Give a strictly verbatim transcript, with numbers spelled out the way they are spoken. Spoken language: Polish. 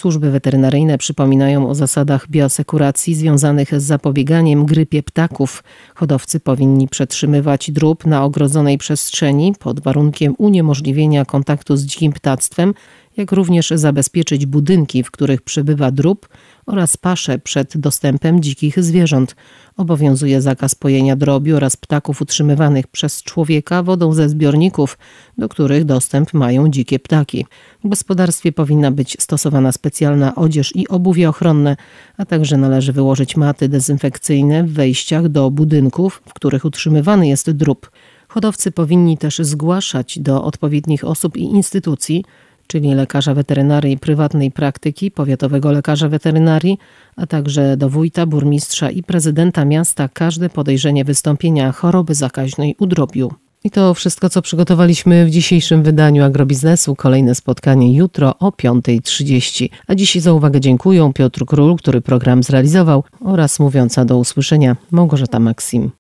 Służby weterynaryjne przypominają o zasadach bioasekuracji związanych z zapobieganiem grypie ptaków. Hodowcy powinni przetrzymywać drób na ogrodzonej przestrzeni pod warunkiem uniemożliwienia kontaktu z dzikim ptactwem, jak również zabezpieczyć budynki, w których przebywa drób oraz pasze przed dostępem dzikich zwierząt. Obowiązuje zakaz pojenia drobiu oraz ptaków utrzymywanych przez człowieka wodą ze zbiorników, do których dostęp mają dzikie ptaki. W gospodarstwie powinna być stosowana specjalna odzież i obuwie ochronne, a także należy wyłożyć maty dezynfekcyjne w wejściach do budynków, w których utrzymywany jest drób. Hodowcy powinni też zgłaszać do odpowiednich osób i instytucji, czyli lekarza weterynarii prywatnej praktyki, powiatowego lekarza weterynarii, a także do wójta, burmistrza i prezydenta miasta każde podejrzenie wystąpienia choroby zakaźnej u drobiu. I to wszystko, co przygotowaliśmy w dzisiejszym wydaniu Agrobiznesu. Kolejne spotkanie jutro o piąta trzydzieści. A dziś za uwagę dziękuję Piotr Król, który program zrealizował, oraz mówiąca do usłyszenia Małgorzata Maksim.